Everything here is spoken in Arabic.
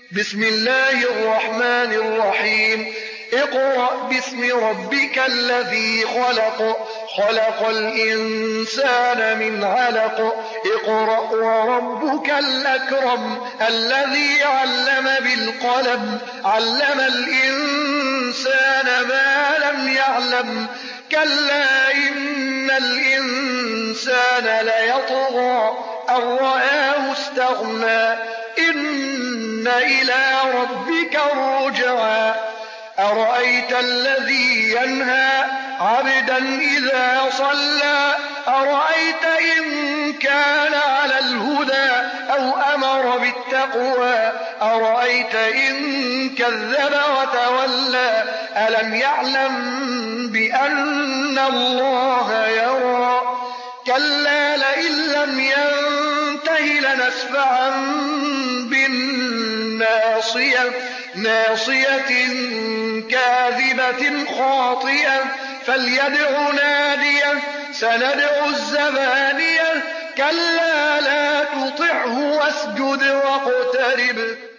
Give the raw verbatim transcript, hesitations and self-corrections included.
بسم الله الرحمن الرحيم اقرأ باسم ربك الذي خلق خلق الإنسان من علق اقرأ وربك الأكرم الذي علم بالقلم علم الإنسان ما لم يعلم كلا إن الإنسان ليطغى أن رآه استغنى إن إلى ربك الرجعى أرأيت الذي ينهى عبدا إذا صلى أرأيت إن كان على الهدى أو أمر بالتقوى أرأيت إن كذب وتولى ألم يعلم بأن الله يرى كلا لئن لم ينته لنسفعا بالناصية ناصية كاذبة خاطئة فليدع ناديه سندع الزبانية كلا لا تطعه واسجد واقترب